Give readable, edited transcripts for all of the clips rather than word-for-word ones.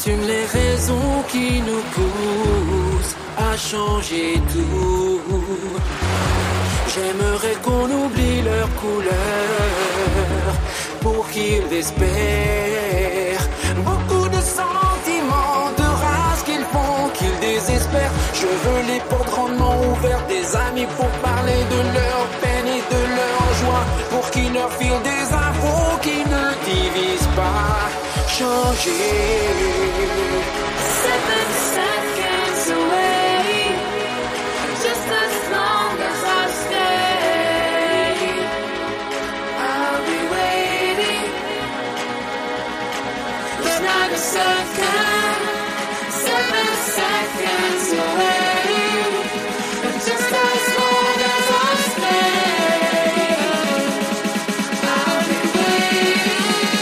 assume les raisons qui nous poussent à changer tout. J'aimerais qu'on oublie leur couleur pour qu'ils espèrent. Beaucoup de sentiments, de race qu'ils font, qu'ils désespèrent. Je veux les portes grandement ouvertes, des amis pour parler de leur peine et de leur joie, pour qu'ils leur filent des infos qui ne divisent pas. Changer. 7 seconds away, just as long as I stay, I'll be waiting. It's not a second, 7 seconds away, just as long as I stay, I'll be waiting.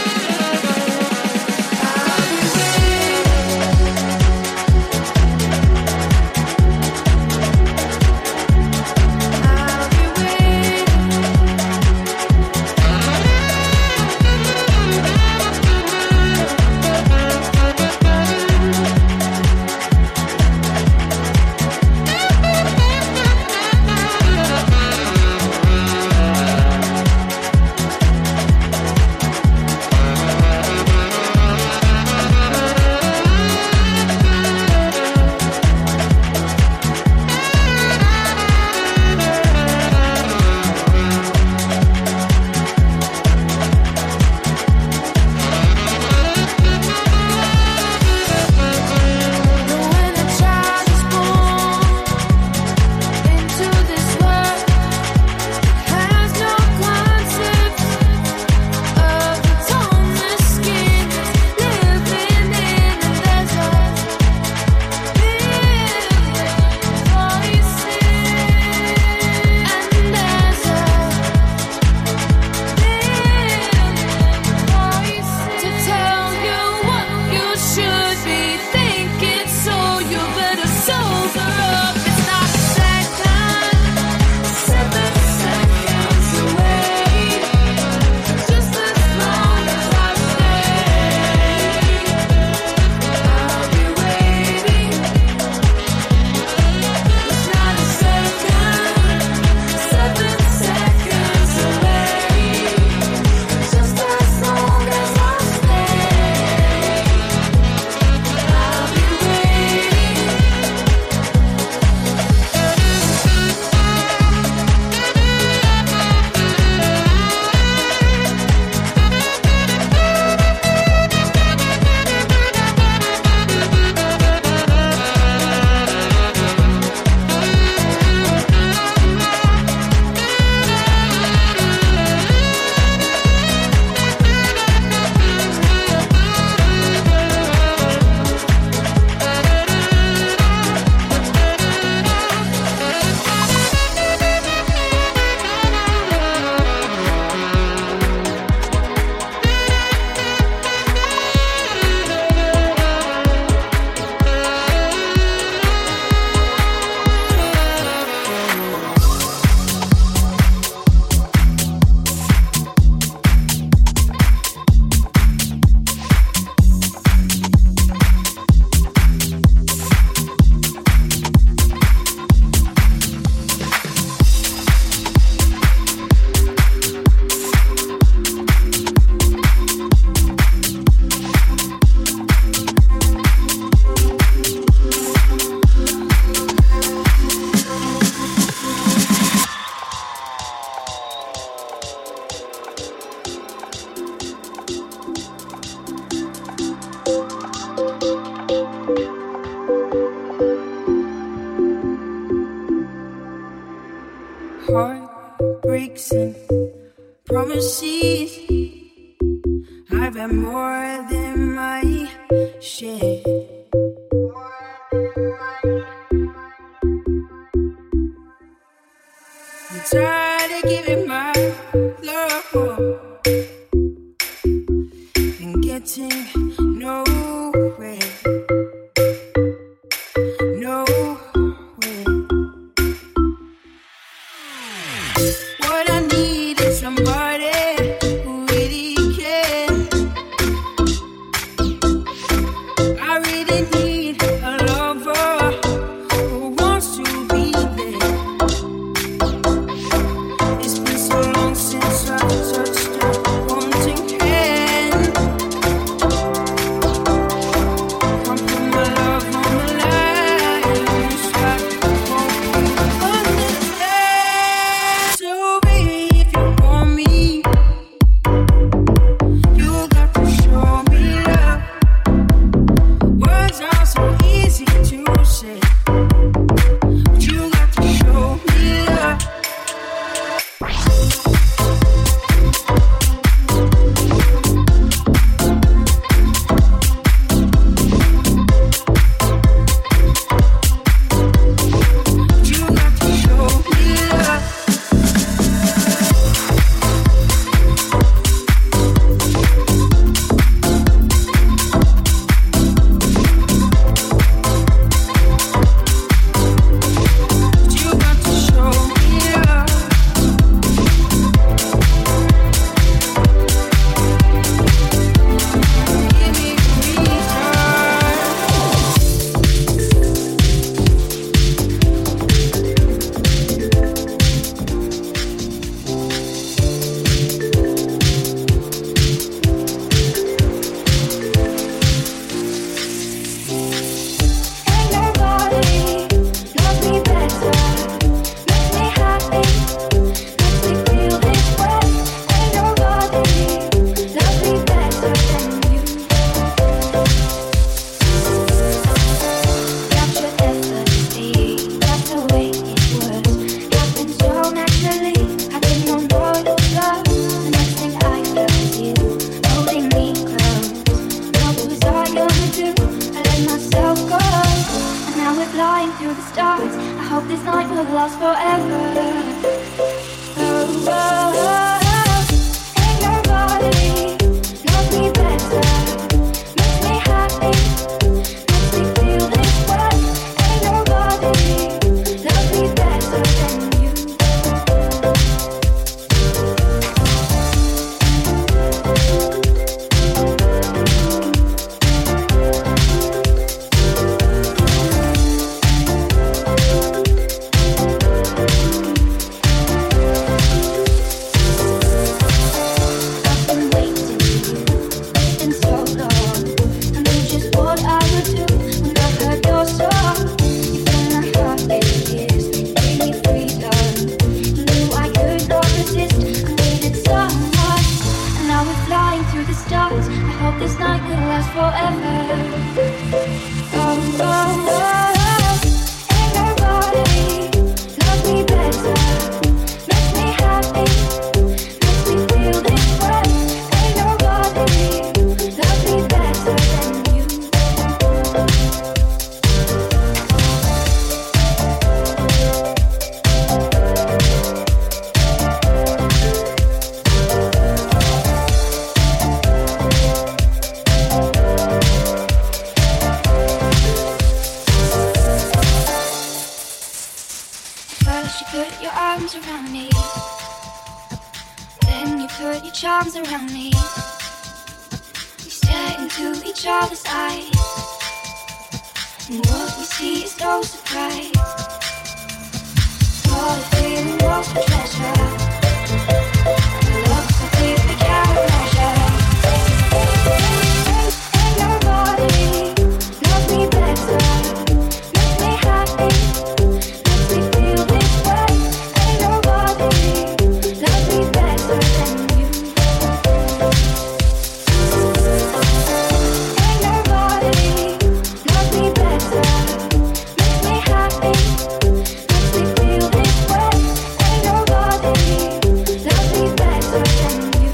Heartbreaks and promises, I've had more than my share. I'm tired of giving my love and getting nowhere. What I need is somebody who really cares. I you put your arms around me. Then you put your charms around me. We stare into each other's eyes, and what we see is no surprise. What a feeling, what a treasure. Love so deep we can't measure. Ain't nobody love me better. Makes me happy, makes me feel this way. Ain't nobody love me better than you. Ain't nobody love me better. Makes me happy, makes me feel this way. Ain't nobody love me better than you.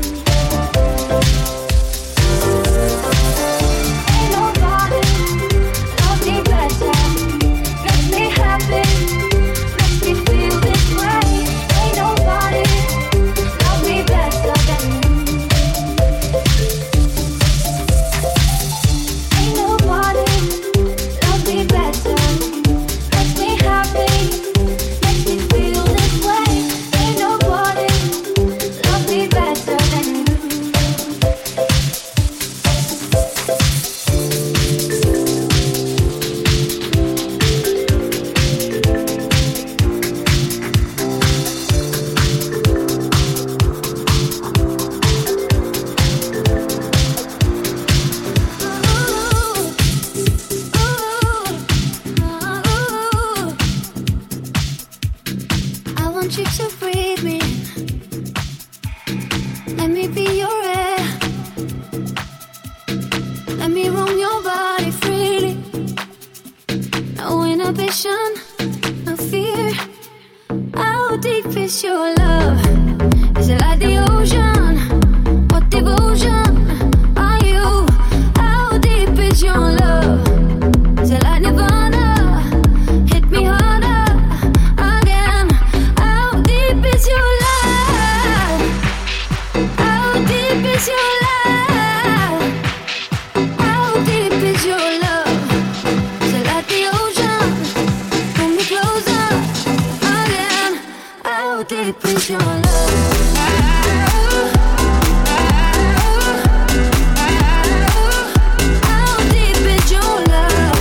Ain't nobody love me better. Makes me happy, makes me feel this way. Ain't nobody love me better than you. Ain't nobody love me better. Makes me happy, makes me feel this way. Ain't nobody love me better than you. I want you to breathe me in. Let me be your air. Let me roam your body freely. No inhibition, no fear. How deep is your love? Is it like the ocean? What devotion are you? How deep is your love? Is it like Nirvana? Hit me harder again. How deep is your love? How deep is your love? How deep is your love? Is it like the ocean? Pull me closer again. How deep is your love? How deep is your love?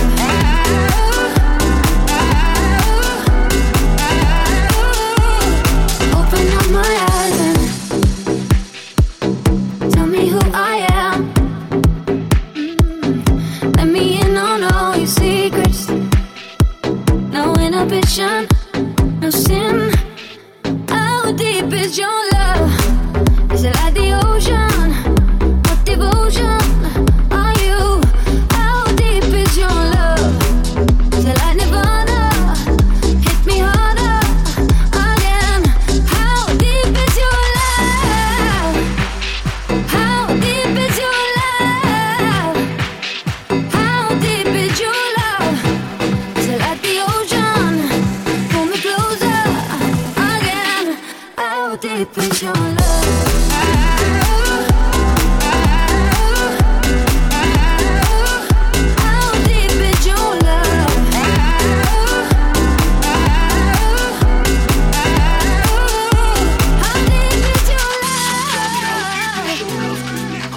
Open up my eyes and tell me who I am. Let me in on all your secrets. No inhibition, no sin. How deep is your love? Is it like the ocean? What devotion are you? How deep is your love? Is it like Nirvana? Hit me harder again. How deep is your love? How deep is your love? How deep is your love? Is it like the ocean? Pull me closer again. How deep is your love? How deep is your love? How deep is your love?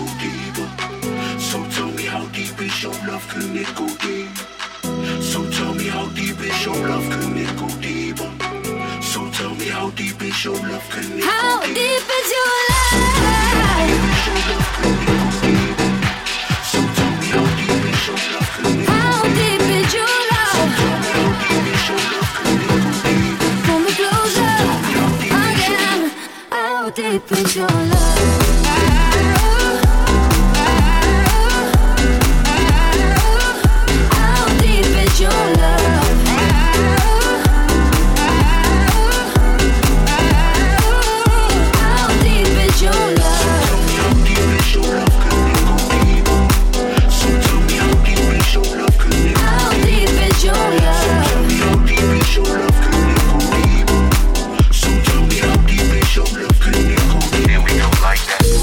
So tell me how deep is your love, can it go deep? So tell me how deep is your love, can it go deeper? So tell me how deep is your love, can it go How deep? deep is your love? So tell me how deep is your love, can it go How deep is your love? Tell me how deep is your love, can it go deep? Pull me closer again. How deep is your love? How deep is your love? How deep is your love? Tell me how deep is your love, can it go deep? So tell me how deep is your love, can it go How deep is your love? Tell me how deep is your love, can it go deep? So tell me how deep is your love, can it go deep? Here we go like that.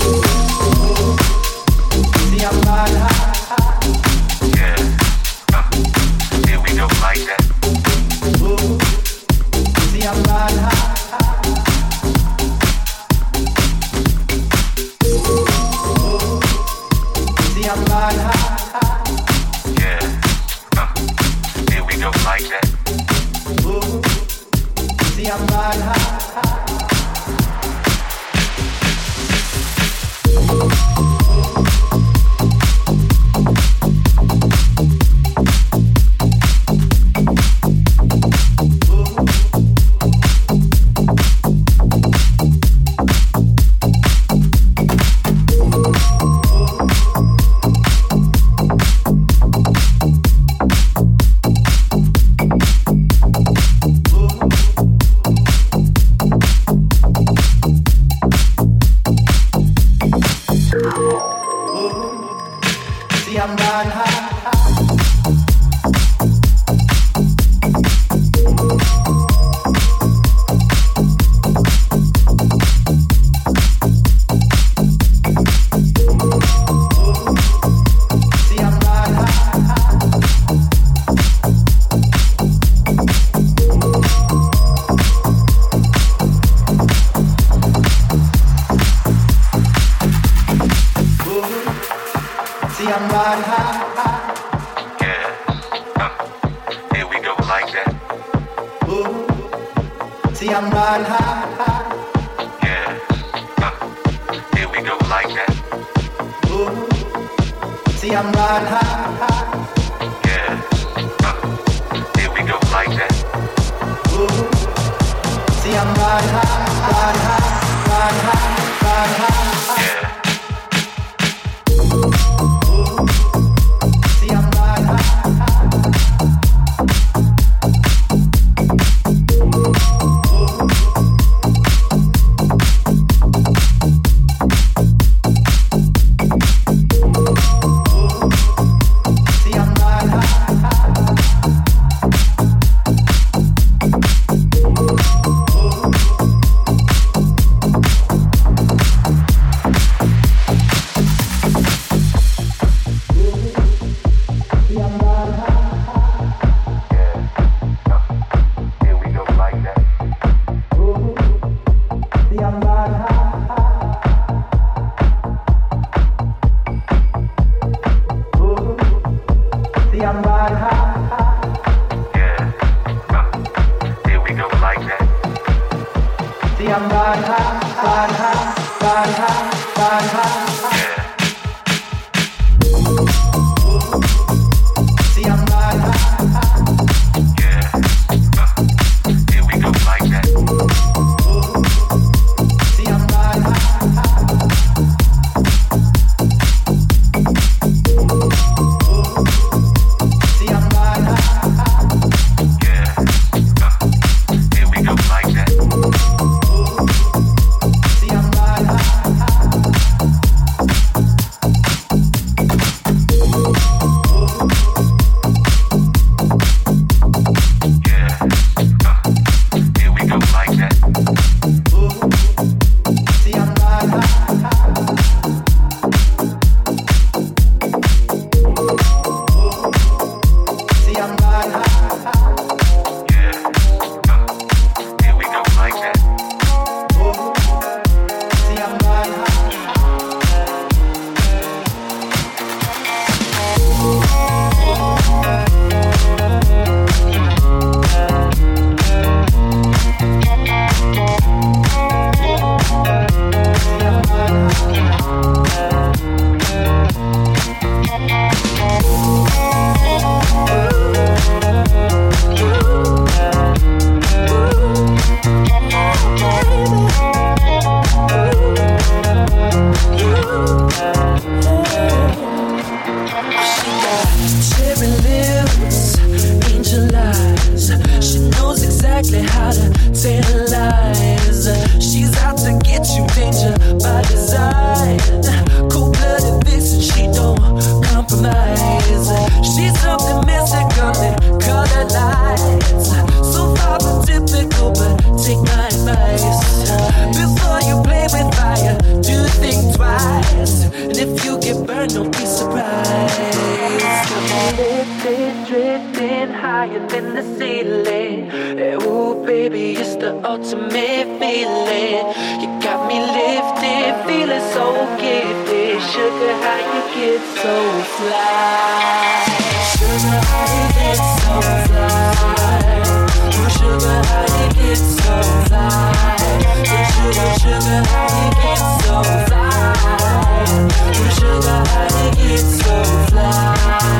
drifting higher than the ceiling. Ooh, baby, it's the ultimate feeling. You got me lifted, feeling so gifted. Sugar, how you get so fly? Sugar, how you get so fly? Ooh, sugar, how you get so fly? Sugar, sugar, how you get so fly? Ooh, sugar, how you get so fly?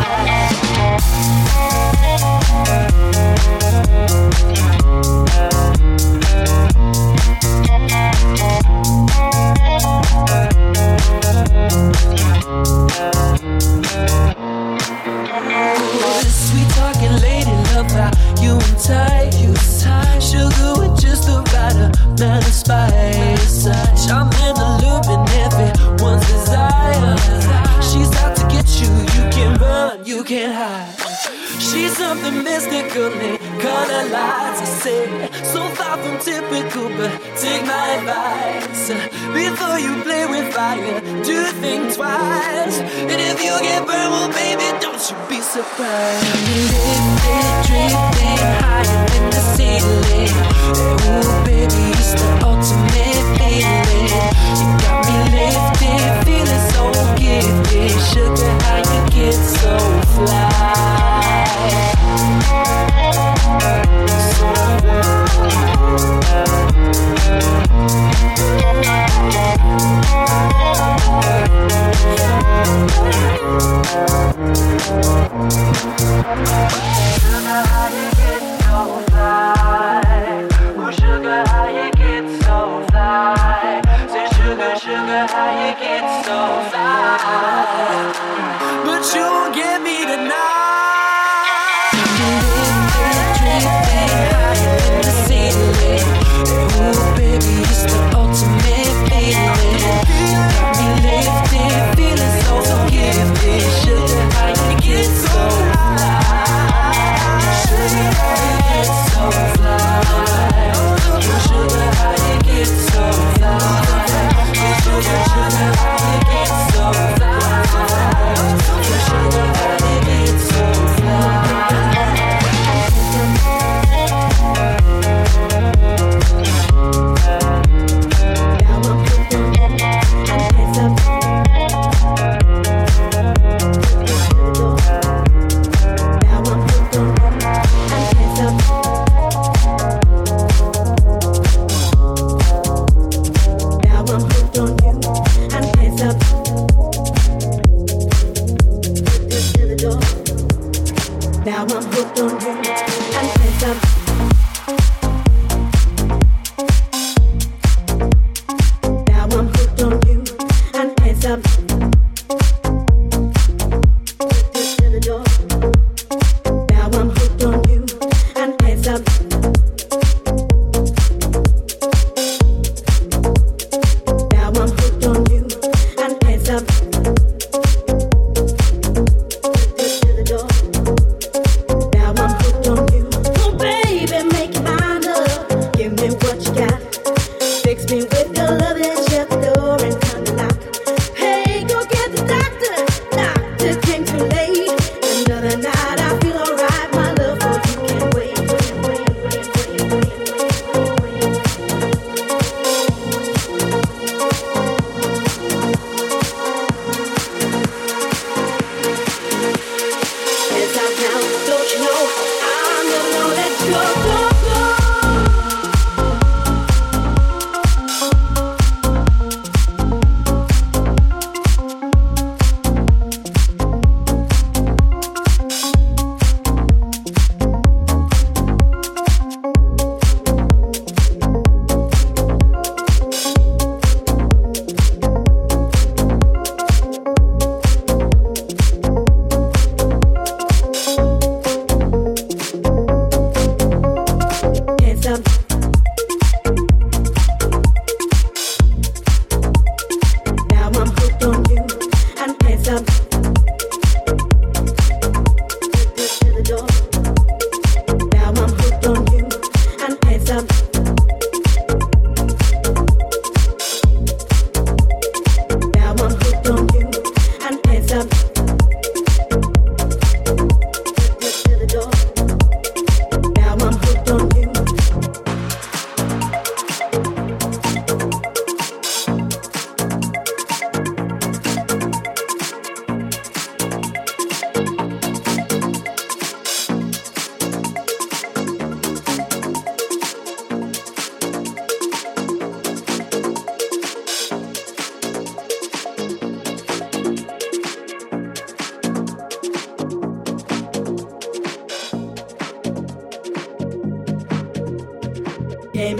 Sweet talking lady, love how you entice. Sugar with just the right amount of spice. Charm and allure everyone's desire. She's out to get you, you can't run, you can't hide. She's something mystical in color lights. I say, so far from typical, but take my advice. Before you play with fire, do think twice. And if you get burned, well, baby, don't you be surprised. Lifted, drifting higher than the ceiling. Ooh, baby, it's the ultimate feeling. You got me lifted, feeling so gifted. Sugar, how you get so fly? But you won't get me tonight. Drifting higher than the ceiling. Ooh, baby, it's the ultimate feeling. You got me lifted, feeling so gifted. Sugar, how you get so fly? Sugar, how you get so fly? Sugar, how you get so fly? Sugar, sugar, how you get so fly? Sugar, how you get so fly? Now I'm hooked on you and hands up. Now I'm hooked on you and hands up. To the door. Now I'm hooked on you and hands up. Now I'm hooked on you and hands up. To the door. Now I'm hooked on you. Oh baby, make it mine up. Give me what you got. Fix me with your love and shut the door and turn the lock. Hey, go get the doctor. Doctor came too late. Another night I feel alright. My love for you can't wait. Hands out now, don't you know? I'm never gonna let you go, go, go.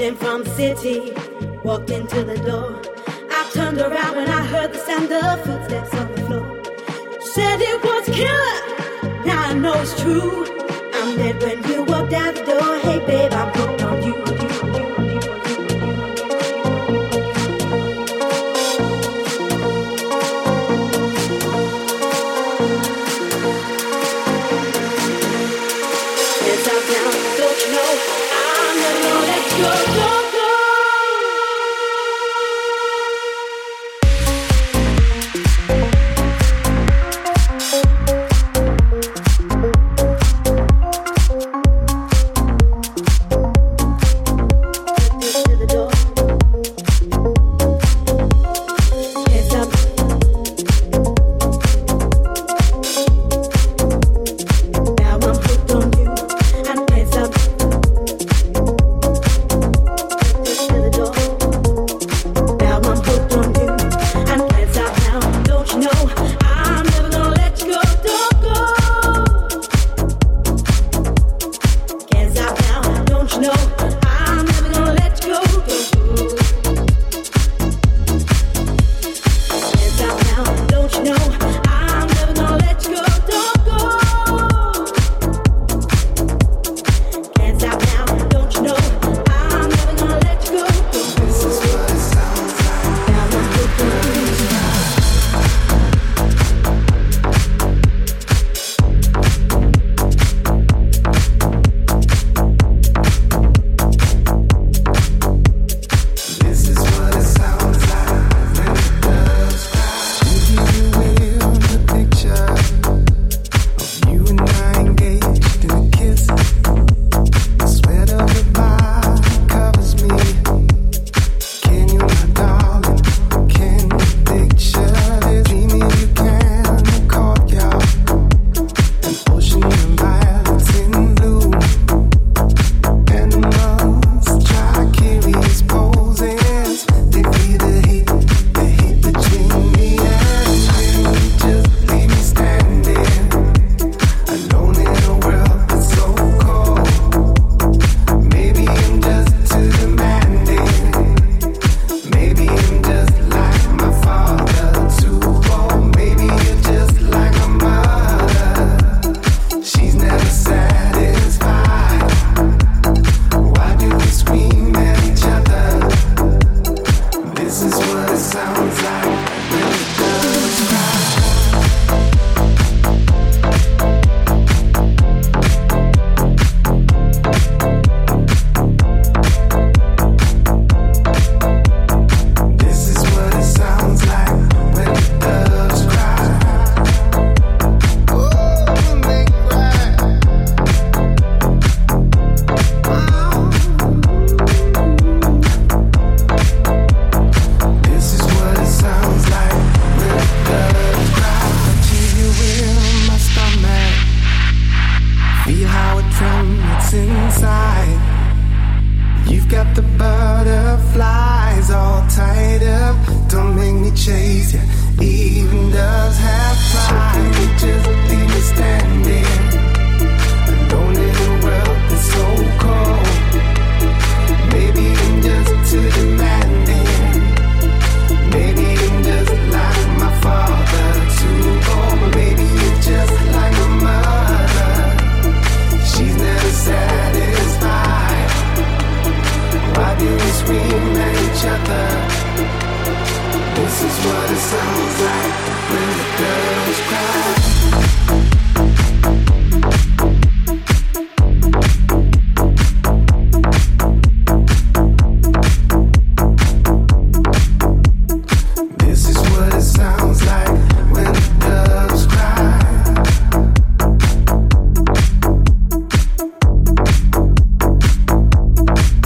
Drifting from the city, walked into the door. I turned around when I heard the sound of footsteps on the floor. Said it was killer, now I know it's true. I'm dead when you walked out the door. Hey babe, I'm hooked on you. Yes, I'm down, don't you know? I'm never gonna let you go.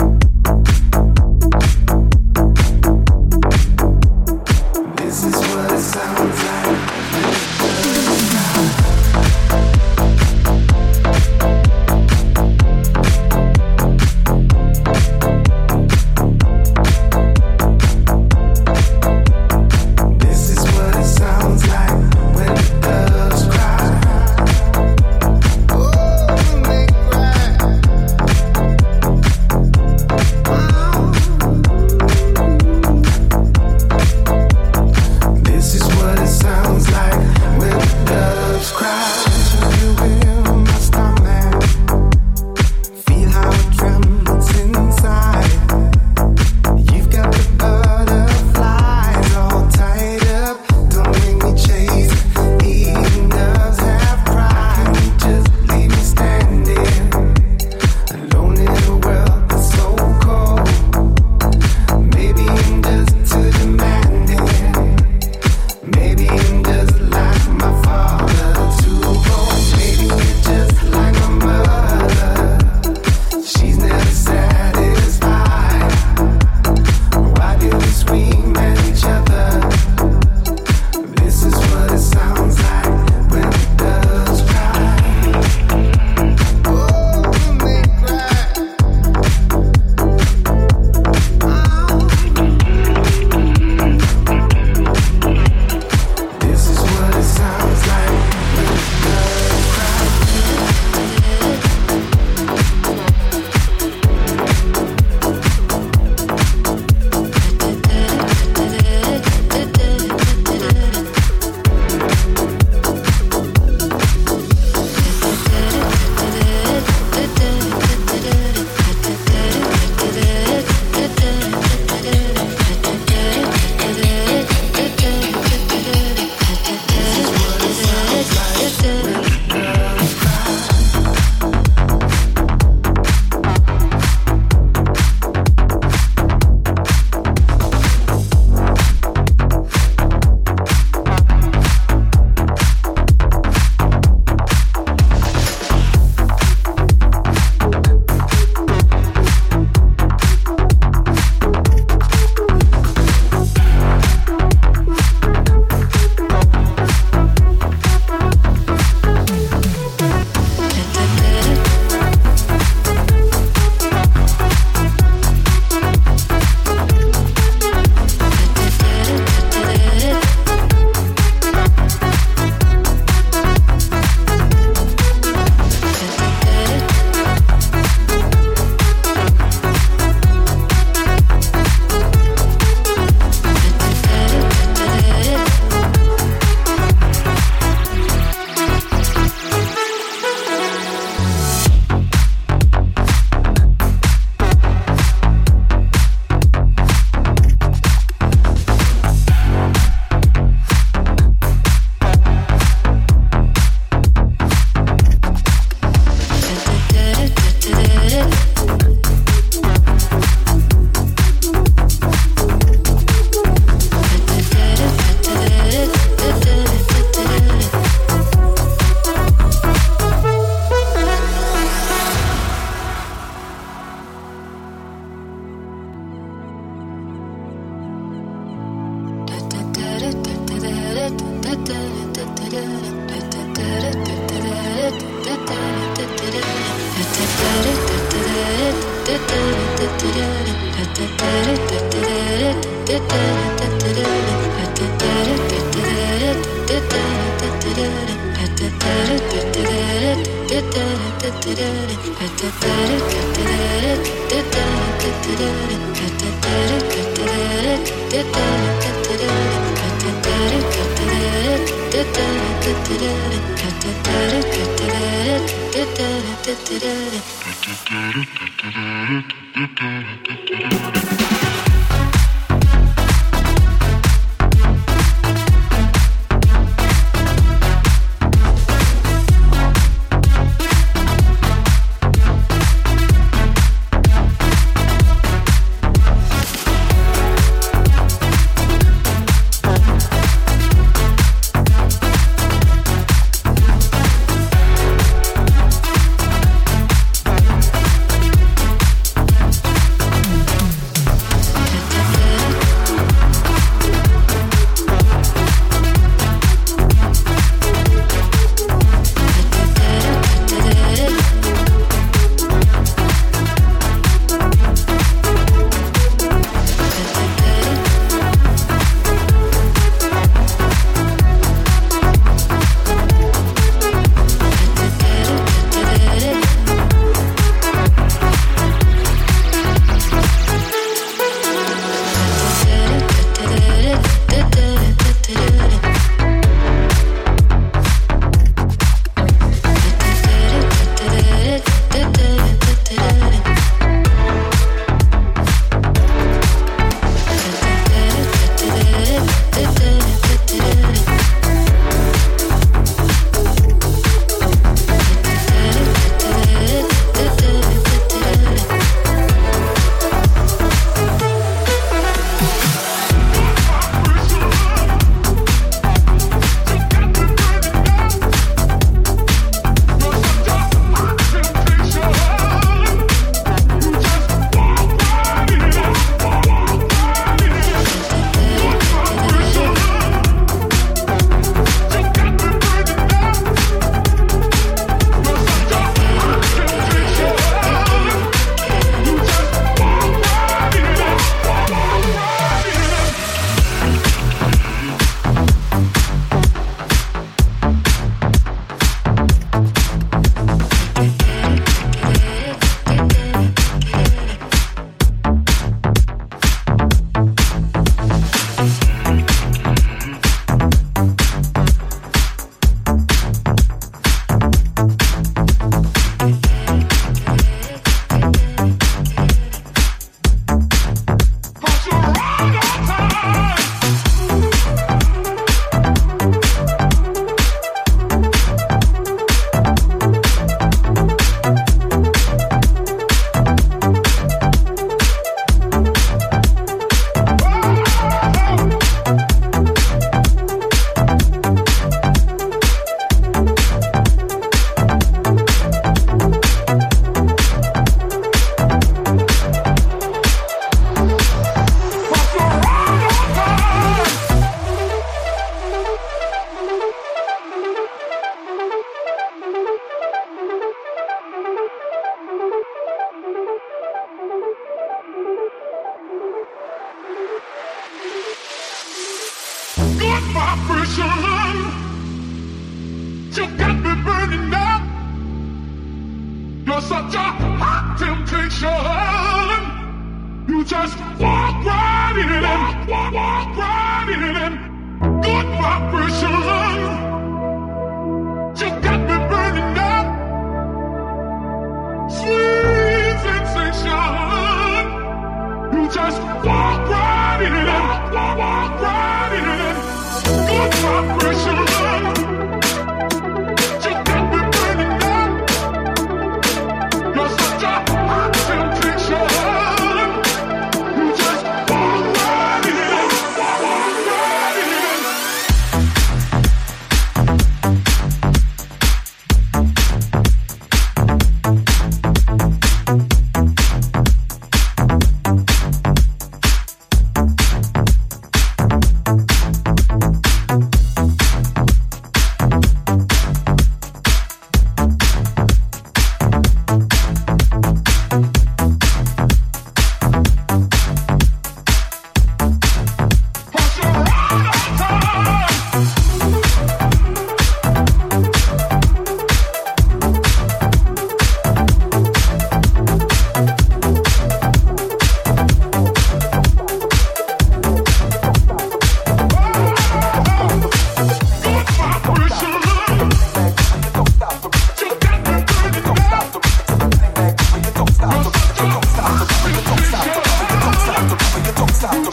This is what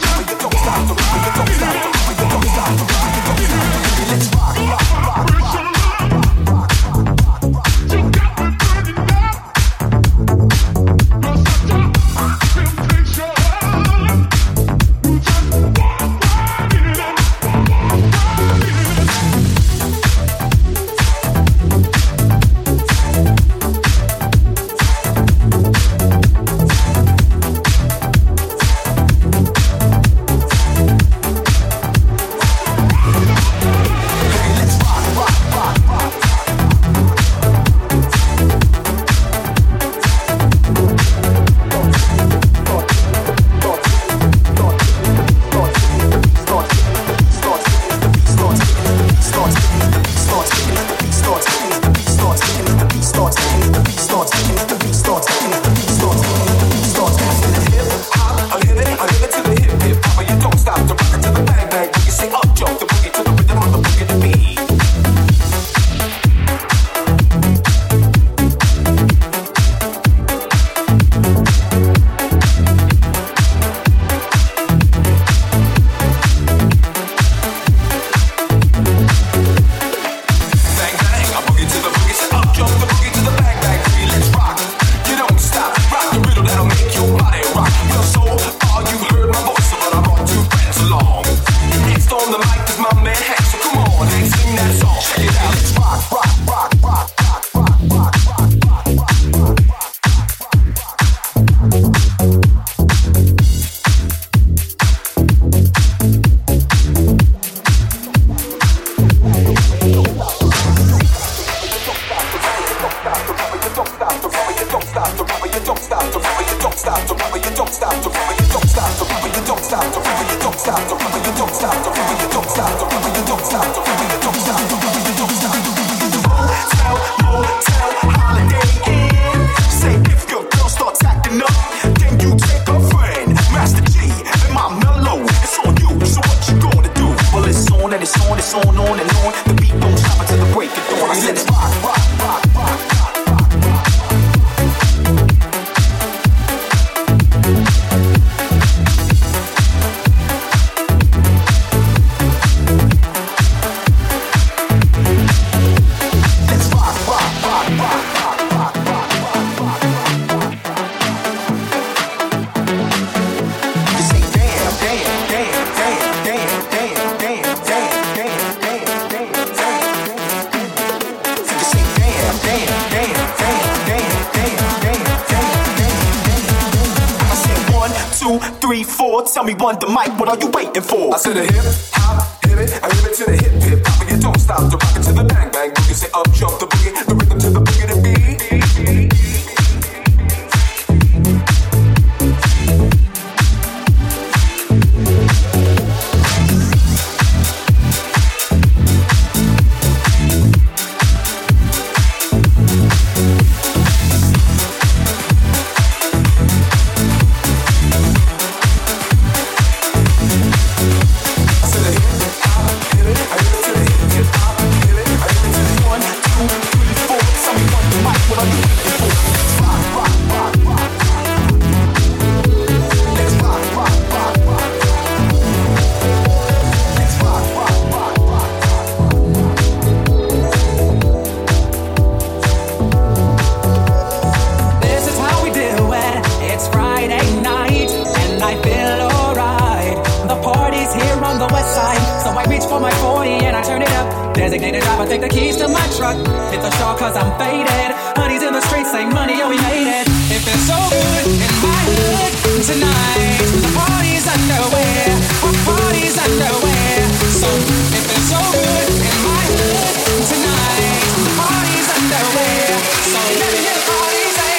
Tell me one, the mic, what are you waiting for? I said a hip, hop, hit it, I hit it to the hip, hip, hop, and you don't stop, to rock it to the bang, bang, boogie, say up, jump, the boogie, the rhythm to the boogie, the beat. Designated driver, take the keys to my truck. Hit the shore cause I'm faded. Honey's in the streets, say money, yo, we made it. It feels so good in my hood tonight. The party's underway, our party's underway. So it feels so good in my hood tonight. The party's underway. So let me hear the party say.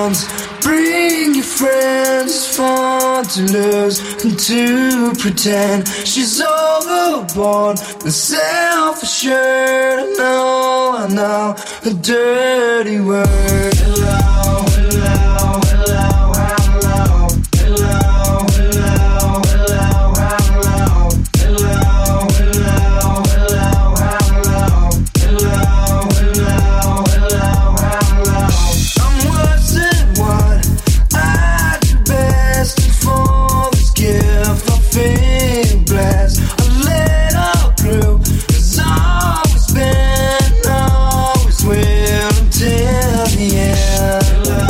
bonds. Bring your friends, it's fun to lose and to pretend she's overboard and self-assured. I know, a dirty word. Hello, hello, hello, hello, hello, hello, hello, hello, hello, hello, hello, hello, hello, hello. I'm worse than what I do best, and for this gift I feel blessed. A little blue has always been, always will until the end.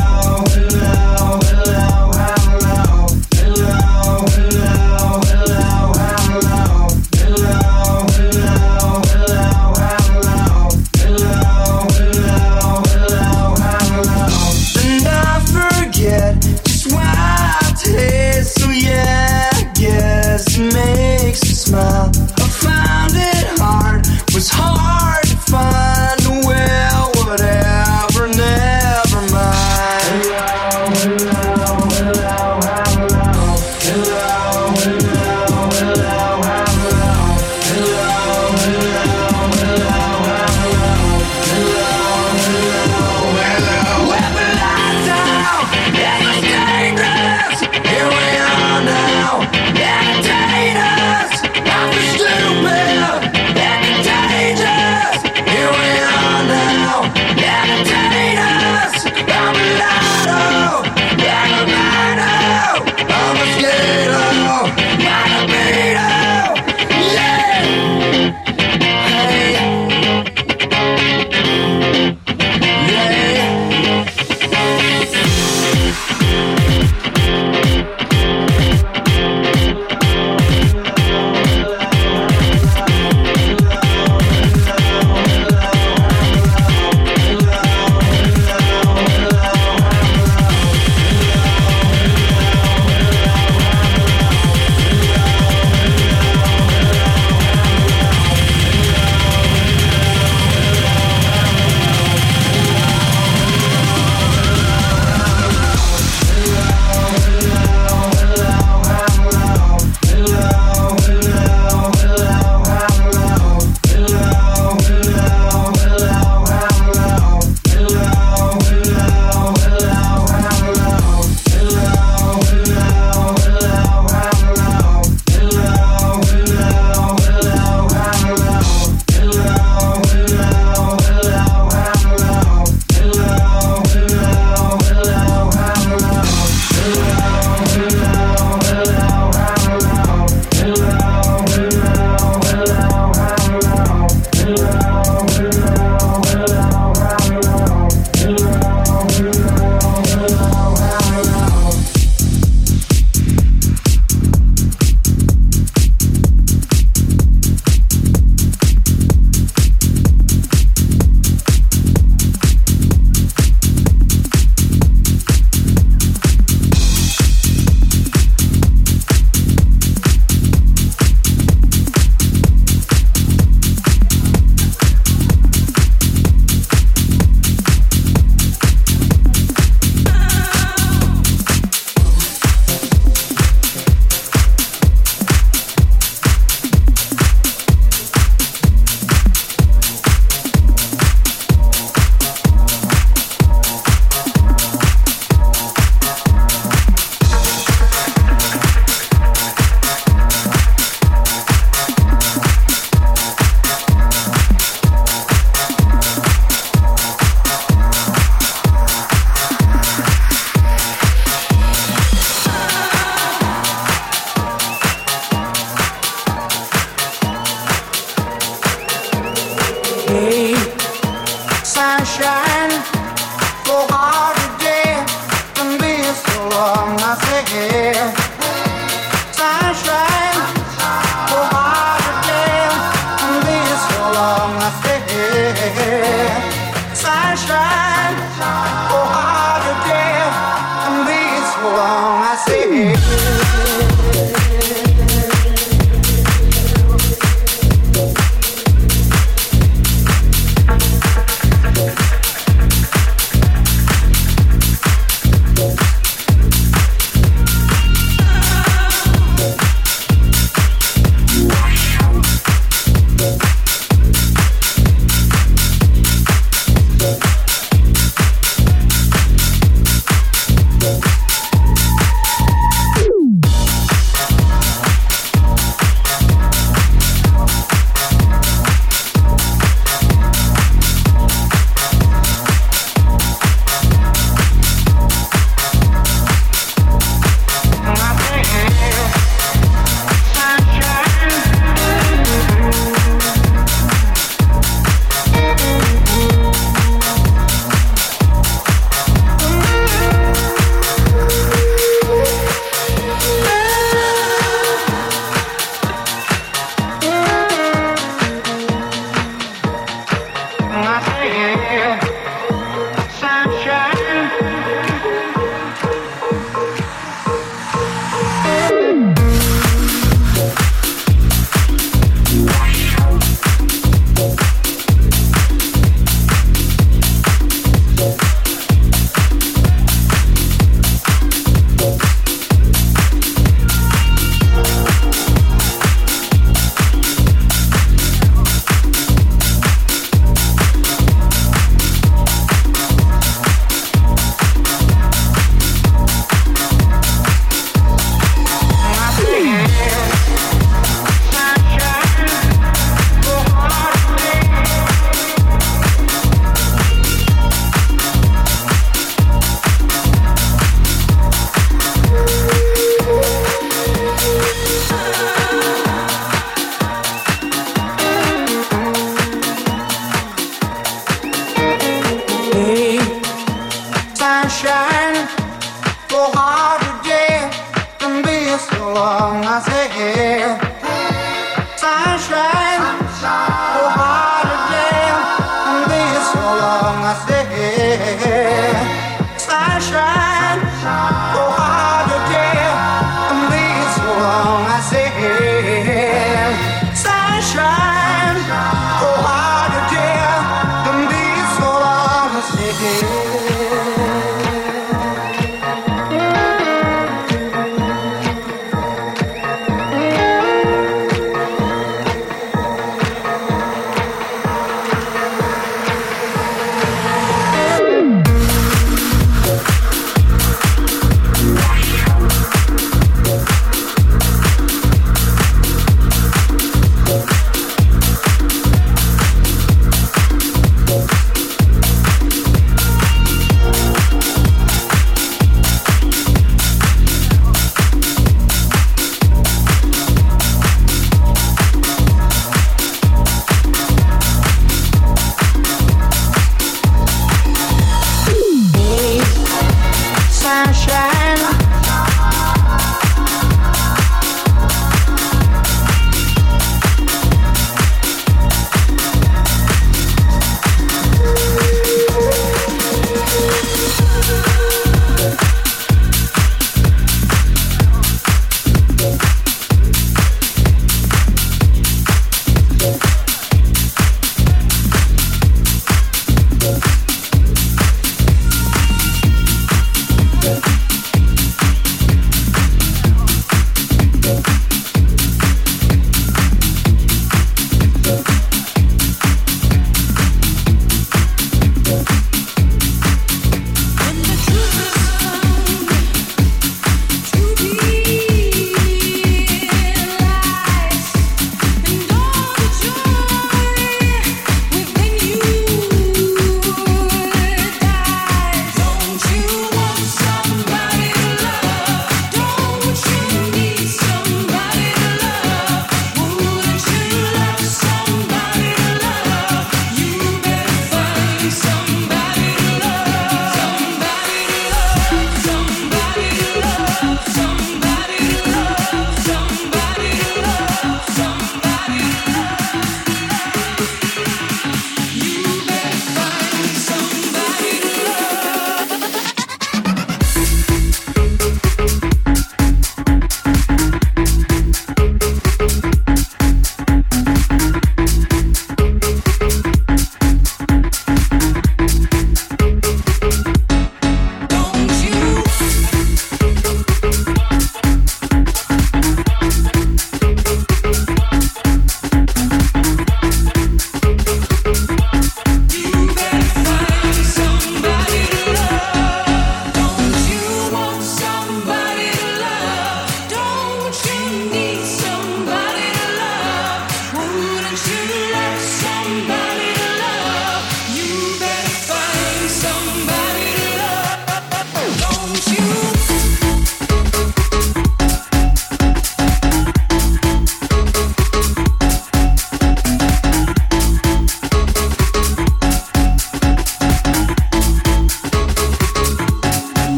sunshine, oh hard again, and been so long I say, sunshine, oh hard again, and been so long I say, sunshine, oh hard again, and been so long I say.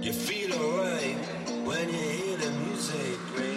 You feel alright when you hear the music break.